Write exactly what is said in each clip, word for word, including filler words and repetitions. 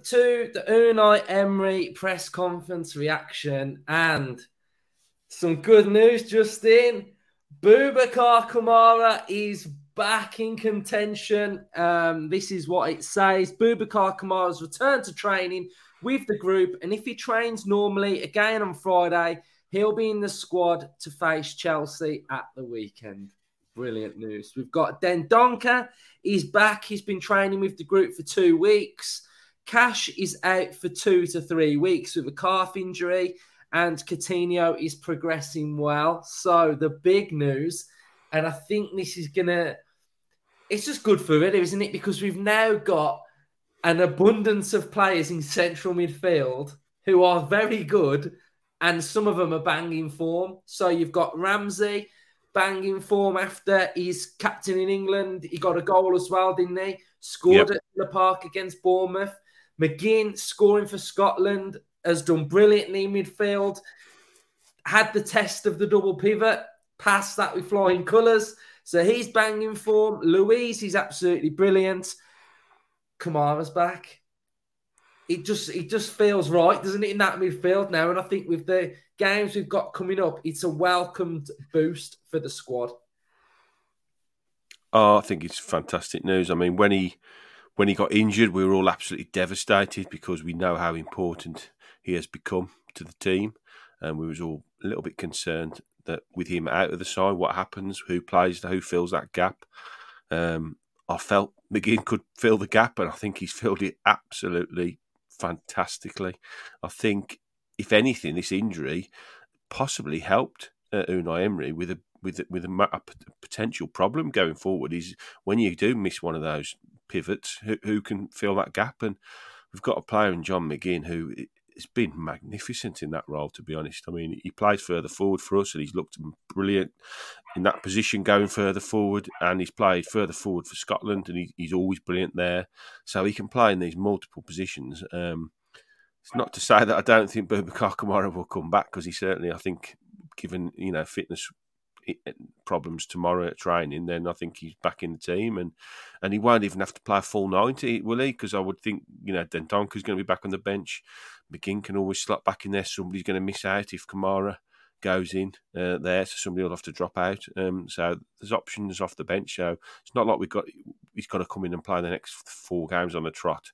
to the Unai Emery press conference reaction and some good news, Justin. Boubacar Kamara is back in contention. Um, this is what it says. Boubacar Kamara's returned to training with the group, and if he trains normally again on Friday, he'll be in the squad to face Chelsea at the weekend. Brilliant news. We've got Dendoncker. He's back. He's been training with the group for two weeks. Cash is out for two to three weeks with a calf injury, and Coutinho is progressing well. So the big news, and I think this is going to, it's just good for it, isn't it? Because we've now got an abundance of players in central midfield who are very good, and some of them are banging form. So you've got Ramsey banging form after he's captain in England. He got a goal as well, didn't he? Scored yep. at the Park against Bournemouth. McGinn scoring for Scotland, has done brilliantly in midfield. Had the test of the double pivot, passed that with flying colours. So he's banging form. Luiz, he's absolutely brilliant. Kamara's back. It just it just feels right, doesn't it, in that midfield now? And I think with the games we've got coming up, it's a welcomed boost for the squad. Oh, I think it's fantastic news. I mean, when he when he got injured, we were all absolutely devastated because we know how important he has become to the team, and we was all a little bit concerned that with him out of the side, what happens, who plays, who fills that gap. Um, I felt McGinn could fill the gap, and I think he's filled it absolutely fantastically. I think, if anything, this injury possibly helped uh, Unai Emery with a with with a, a potential problem going forward. Is when you do miss one of those pivots, who, who can fill that gap? And we've got a player in John McGinn who has been magnificent in that role, to be honest. I mean, he plays further forward for us, and he's looked brilliant in that position going further forward, and he's played further forward for Scotland, and he, he's always brilliant there. So he can play in these multiple positions. Um, it's not to say that I don't think Boubacar Kamara will come back, because he certainly, I think, given, you know, fitness problems tomorrow at training, then I think he's back in the team, and, and he won't even have to play a full ninety, will he? Because I would think, you know, Dendoncker's going to be back on the bench. McGinn can always slot back in there. Somebody's going to miss out if Kamara goes in uh, there, so somebody will have to drop out. Um, so there's options off the bench. So it's not like we've got he's got to come in and play the next four games on a trot.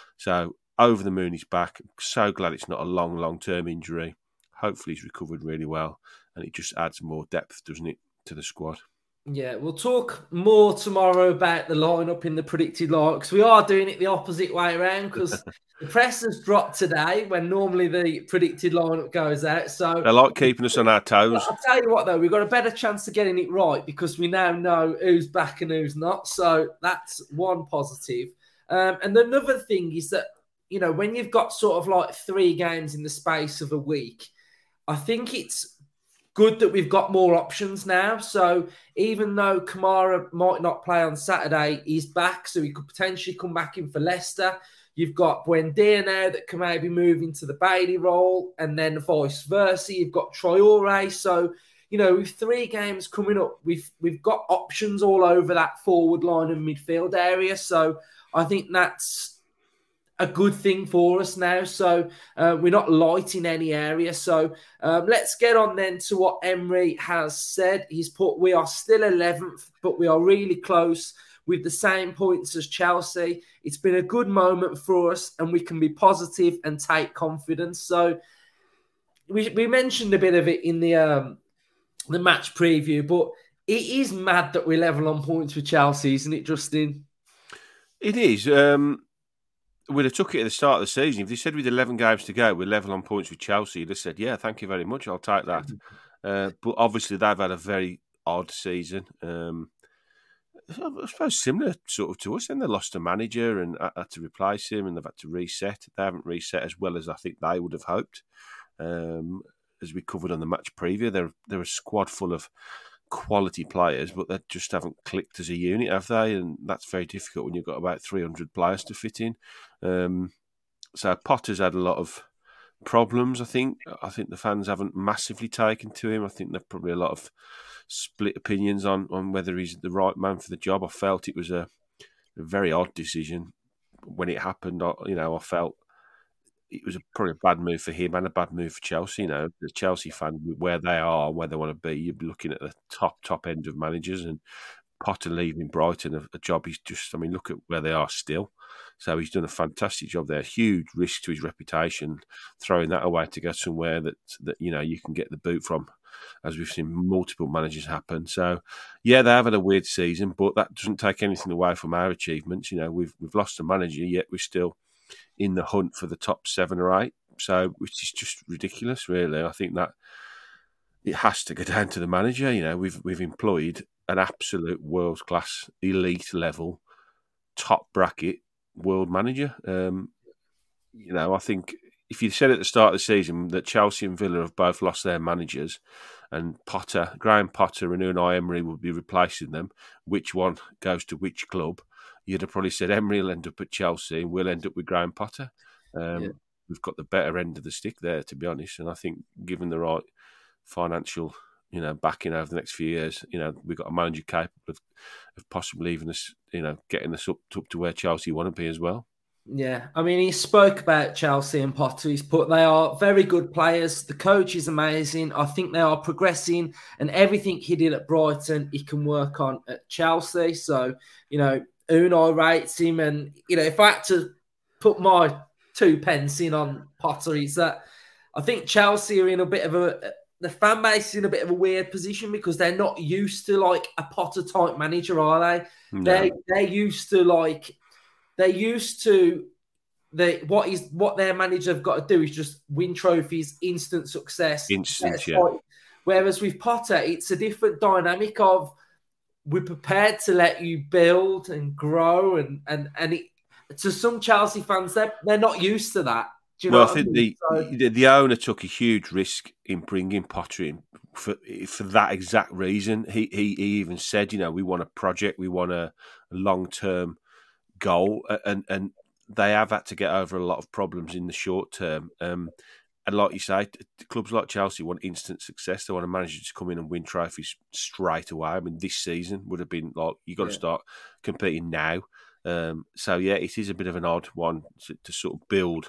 So over the moon, he's back. I'm so glad it's not a long, long-term injury. Hopefully he's recovered really well, and it just adds more depth, doesn't it, to the squad. Yeah, we'll talk more tomorrow about the lineup in the predicted lineup, because we are doing it the opposite way around, because the press has dropped today when normally the predicted lineup goes out. So they like keeping us on our toes. I'll tell you what, though, we've got a better chance of getting it right because we now know who's back and who's not. So that's one positive. Um, and another thing is that, you know, when you've got sort of like three games in the space of a week, I think it's good that we've got more options now. So even though Kamara might not play on Saturday, he's back, so he could potentially come back in for Leicester. You've got Buendia now that can maybe move into the Bailey role, and then vice versa. You've got Traore. So, you know, with three games coming up, we've we've got options all over that forward line and midfield area. So I think that's a good thing for us now. So uh, we're not light in any area. So um, let's get on then to what Emery has said. He's put, we are still eleventh, but we are really close with the same points as Chelsea. It's been a good moment for us, and we can be positive and take confidence. So we, we mentioned a bit of it in the um, the match preview, but it is mad that we're level on points with Chelsea, isn't it, Justin? It is. Um... We'd have took it at the start of the season. If they said with eleven games to go, we're level on points with Chelsea, you'd have said, yeah, thank you very much, I'll take that. Uh, but obviously they've had a very odd season. Um, I suppose similar sort of to us. Then they lost a manager and had to replace him, and they've had to reset. They haven't reset as well as I think they would have hoped. Um, as we covered on the match preview, they're, they're a squad full of quality players, but they just haven't clicked as a unit, have they? And that's very difficult when you've got about three hundred players to fit in. Um, so Potter's had a lot of problems, I think. I think the fans haven't massively taken to him. I think there's probably a lot of split opinions on, on whether he's the right man for the job. I felt it was a, a very odd decision when it happened. I, you know, I felt it was a, probably a bad move for him and a bad move for Chelsea. You know, the Chelsea fan, where they are, where they want to be, you'd be looking at the top, top end of managers, and Potter leaving Brighton, a, a job he's just, I mean, look at where they are still. So he's done a fantastic job there. Huge risk to his reputation, throwing that away to go somewhere that, that you know, you can get the boot from, as we've seen multiple managers happen. So, yeah, they have had a weird season, but that doesn't take anything away from our achievements. You know, we've we've lost a manager, yet we're still in the hunt for the top seven or eight. So, which is just ridiculous, really. I think that it has to go down to the manager. You know, we've we've employed an absolute world class, elite level, top bracket world manager. Um, you know, I think if you said at the start of the season that Chelsea and Villa have both lost their managers, and Potter, Graham Potter and Unai Emery will be replacing them, which one goes to which club? You'd have probably said Emery will end up at Chelsea and we'll end up with Graham Potter. Um, yeah. We've got the better end of the stick there, to be honest. And I think given the right financial, you know, backing over the next few years, you know, we've got a manager capable of, of possibly even us, you know, getting us up, up to where Chelsea want to be as well. Yeah, I mean, he spoke about Chelsea and Potter. He's put they are very good players. The coach is amazing. I think they are progressing, and everything he did at Brighton, he can work on at Chelsea. So, you know, Unai rates him, and you know, if I had to put my two pence in on Potter, is that I think Chelsea are in a bit of a the fan base is in a bit of a weird position because they're not used to like a Potter type manager, are they? No. They they're used to like. They're used to the what is what their manager have got to do is just win trophies, instant success. Instant, yeah. Like, whereas with Potter, it's a different dynamic of we're prepared to let you build and grow, and and and it, to some Chelsea fans, they're they're not used to that. Do you well, know I think I mean? the, so, the the owner took a huge risk in bringing Potter in for for that exact reason. He he, he even said, you know, we want a project, we want a, a long term goal, and and they have had to get over a lot of problems in the short term. Um, and like you say, clubs like Chelsea want instant success. They want a manager to come in and win trophies straight away. I mean, this season would have been like you got yeah. to start competing now. Um, so yeah, it is a bit of an odd one to, to sort of build,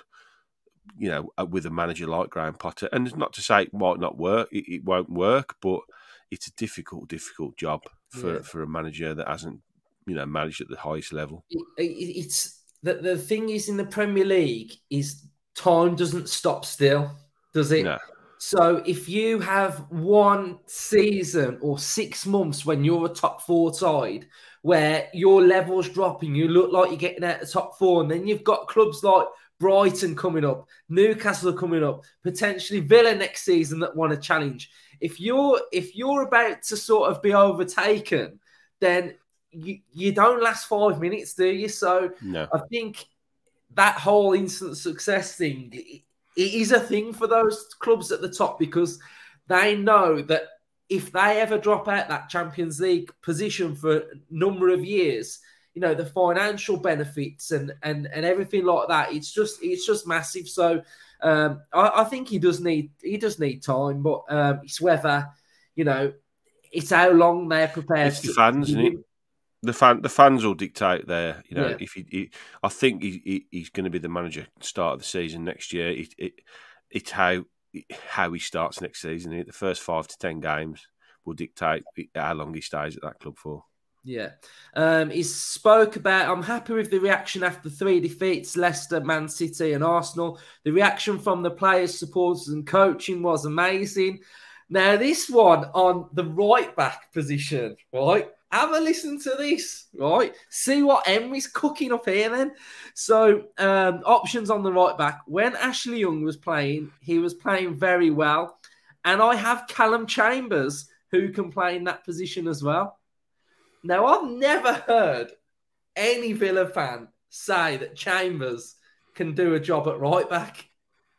you know, with a manager like Graham Potter. And it's not to say it might not work; it, it won't work, but it's a difficult, difficult job for yeah. for a manager that hasn't, you know, managed at the highest level. It, it, it's the, the thing is in the Premier League is time doesn't stop still, does it? No. So if you have one season or six months when you're a top four side where your level's dropping, you look like you're getting out of the top four, and then you've got clubs like Brighton coming up, Newcastle coming up, potentially Villa next season that want to challenge. If you're if you're about to sort of be overtaken, then You, you don't last five minutes, do you? So no. I think that whole instant success thing, it, it is a thing for those clubs at the top because they know that if they ever drop out that Champions League position for a number of years, you know, the financial benefits and and, and everything like that, it's just it's just massive. So um, I, I think he does need he does need time, but um, it's whether, you know, it's how long they're prepared. It's the fans, isn't it? The fan, the fans will dictate there. You know, yeah. if he, he, I think he, he, he's going to be the manager start of the season next year. It, it, it's how how he starts next season. The first five to ten games will dictate how long he stays at that club for. Yeah, um, he spoke about. I'm happy with the reaction after three defeats: Leicester, Man City, and Arsenal. The reaction from the players, supporters, and coaching was amazing. Now, this one on the right back position, right? Have a listen to this, right? See what Emery's cooking up here then. So, um, options on the right back. When Ashley Young was playing, he was playing very well. And I have Callum Chambers, who can play in that position as well. Now, I've never heard any Villa fan say that Chambers can do a job at right back.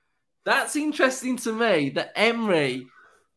That's interesting to me that Emery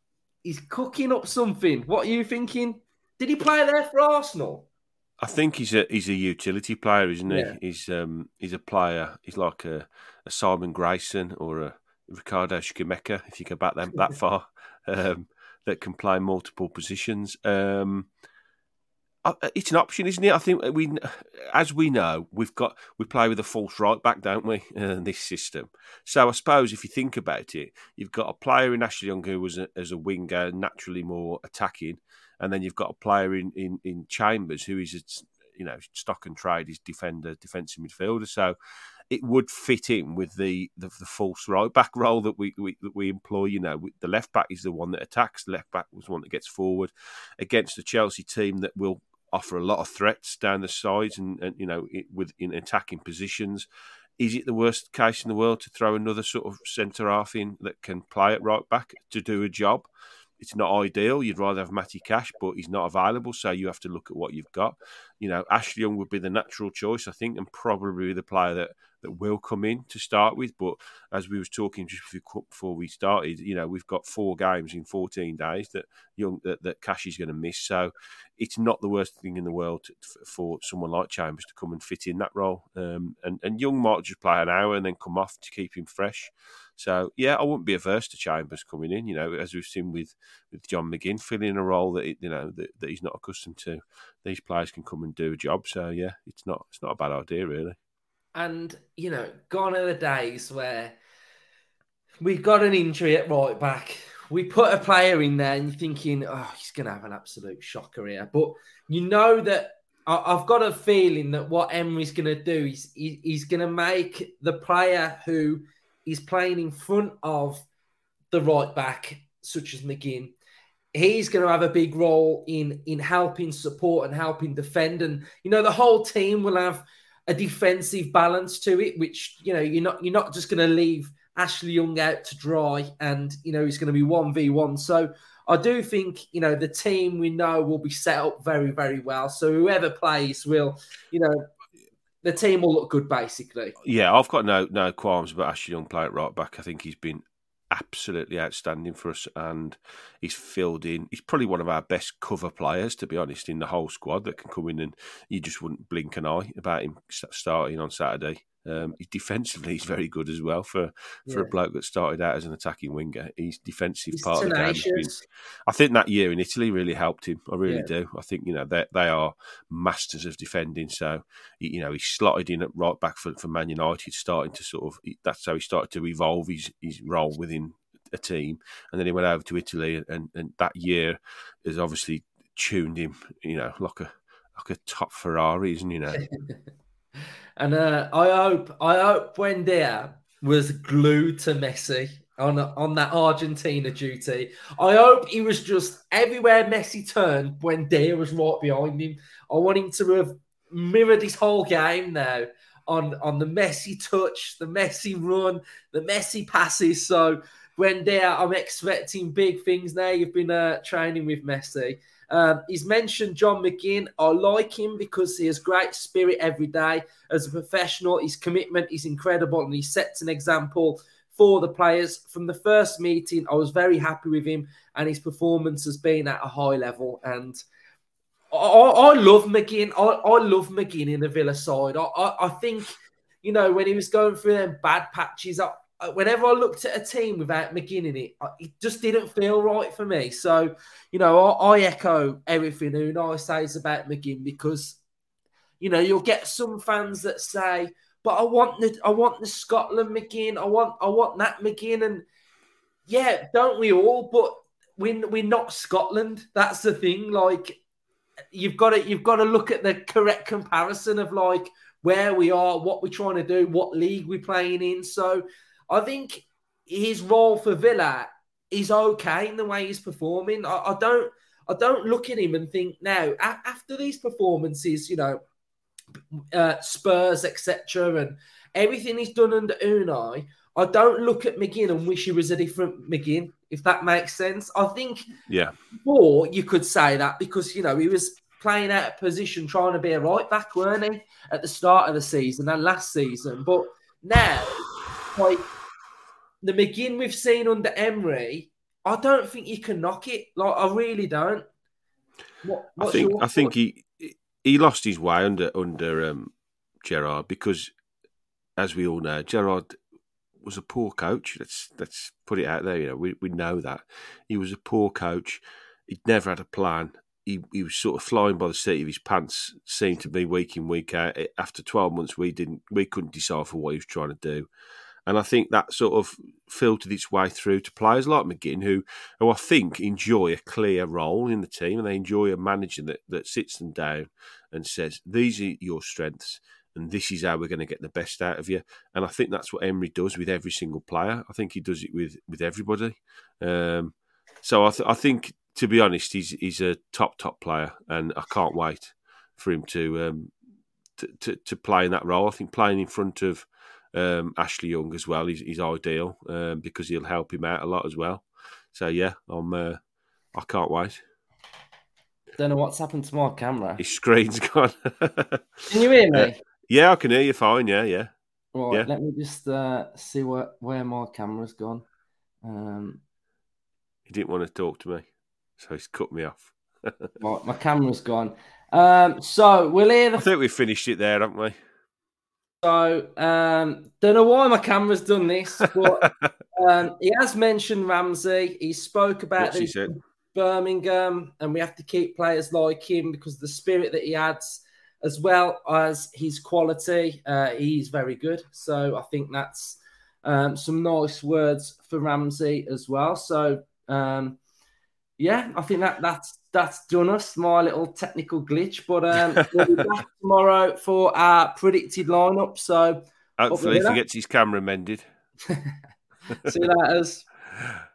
is cooking up something. What are you thinking? Did he play there for Arsenal? I think he's a he's a utility player, isn't he? Yeah. He's um he's a player. He's like a, a Simon Grayson or a Ricardo Schmeichel, if you go back that that far, um, that can play multiple positions. Um, Uh, It's an option, isn't it? I think we, as we know, we've got we play with a false right back, don't we? Uh, in this system. So I suppose if you think about it, you've got a player in Ashley Young who was a, as a winger naturally more attacking, and then you've got a player in in, in Chambers who is, you know, stock and trade is defender, defensive midfielder. So it would fit in with the, the, the false right back role that we, we that we employ. You know, the left back is the one that attacks. The left back was the one that gets forward against the Chelsea team that will offer a lot of threats down the sides and, and you know, it, with in attacking positions. Is it the worst case in the world to throw another sort of centre half in that can play at right back to do a job? It's not ideal. You'd rather have Matty Cash, but he's not available, so you have to look at what you've got. You know, Ashley Young would be the natural choice, I think, and probably the player that, that will come in to start with. But as we was talking just before we started, you know, we've got four games in fourteen days that Young that, that Cash is going to miss. So it's not the worst thing in the world to, for someone like Chambers to come and fit in that role. Um, and, and Young might just play an hour and then come off to keep him fresh. So, yeah, I wouldn't be averse to Chambers coming in, you know, as we've seen with, with John McGinn, filling a role that, you know, that, that he's not accustomed to. These players can come and do a job. So, yeah, it's not it's not a bad idea, really. And, you know, gone are the days where we got an injury at right back. We put a player in there and you're thinking, oh, he's going to have an absolute shocker here. But you know that I've got a feeling that what Emery's going to do is he's going to make the player who is playing in front of the right back, such as McGinn, he's going to have a big role in, in helping support and helping defend. And, you know, the whole team will have a defensive balance to it, which, you know, you're not, you're not just going to leave Ashley Young out to dry and, you know, he's going to be one v one. So I do think, you know, the team we know will be set up very, very well. So whoever plays will, you know, the team will look good, basically. Yeah, I've got no no qualms about Ashley Young playing right back. I think he's been absolutely outstanding for us, and he's filled in. He's probably one of our best cover players, to be honest, in the whole squad that can come in and you just wouldn't blink an eye about him starting on Saturday. Um, he defensively, he's very good as well for, for yeah. a bloke that started out as an attacking winger. He's defensive he's part tenacious. of the game. Been, I think that year in Italy really helped him. I really yeah. do. I think, you know, they they are masters of defending. So, you know, he slotted in at right back for, for Man United, starting to sort of, that's how he started to evolve his, his role within a team. And then he went over to Italy, and, and that year has obviously tuned him, you know, like a like a top Ferrari, isn't he, you know? And uh, I hope I hope Buendia was glued to Messi on on that Argentina duty. I hope he was just everywhere Messi turned, Buendia was right behind him. I want him to have mirrored his whole game now on, on the Messi touch, the Messi run, the Messi passes. So Buendia, I'm expecting big things now. You've been uh, training with Messi. Um, he's mentioned John McGinn. I like him because he has great spirit every day. As a professional, his commitment is incredible and he sets an example for the players. From the first meeting, I was very happy with him and his performance has been at a high level. And I, I love McGinn. I, I love McGinn in the Villa side. I, I, I think, you know, when he was going through them bad patches, I, whenever I looked at a team without McGinn in it, it just didn't feel right for me. So, you know, I, I echo everything Unai says about McGinn because, you know, you'll get some fans that say, but I want the I want the Scotland McGinn, I want I want that McGinn, and yeah, don't we all? But we're, we're not Scotland. That's the thing. Like, you've got to you've got to look at the correct comparison of like where we are, what we're trying to do, what league we're playing in. So I think his role for Villa is okay in the way he's performing. I, I don't, I don't look at him and think now a- after these performances, you know, uh, Spurs, et cetera, and everything he's done under Unai, I don't look at McGinn and wish he was a different McGinn, if that makes sense. I think, yeah, before you could say that because you know he was playing out of position, trying to be a right back, weren't he, at the start of the season and last season, but now, like, the McGinn we've seen under Emery, I don't think you can knock it. Like, I really don't. What, I think I think he he lost his way under under um, Gerrard because, as we all know, Gerrard was a poor coach. Let's let's put it out there. You know, we we know that he was a poor coach. He'd never had a plan, he, he was sort of flying by the seat of his pants. Seemed to be week in, week out. After twelve months, we didn't we couldn't decipher what he was trying to do. And I think that sort of filtered its way through to players like McGinn, who, who I think enjoy a clear role in the team, and they enjoy a manager that, that sits them down and says, these are your strengths, and this is how we're going to get the best out of you. And I think that's what Emery does with every single player. I think he does it with, with everybody. Um, so I, th- I think, to be honest, he's he's a top, top player, and I can't wait for him to, um, to, to, to play in that role. I think playing in front of Um, Ashley Young as well is, is ideal um, because he'll help him out a lot as well. So yeah, I'm. Uh, I can't wait. Don't know what's happened to my camera. His screen's gone. Can you hear me? Uh, yeah, I can hear you fine. Yeah, yeah. Right, yeah. let me just uh, see where where my camera's gone. Um, he didn't want to talk to me, so he's cut me off. Right, my camera's gone. Um, so we'll hear the. I think we finished it there, haven't we? So, um, don't know why my camera's done this, but um, he has mentioned Ramsey. He spoke about What's he said? Birmingham, and we have to keep players like him because of the spirit that he adds, as well as his quality. Uh, he's very good. So I think that's um, some nice words for Ramsey as well. So, um, yeah, I think that that's that's done us, my little technical glitch. But um, we'll be back tomorrow for our predicted lineup. So hopefully, if he gets his camera mended. See you later.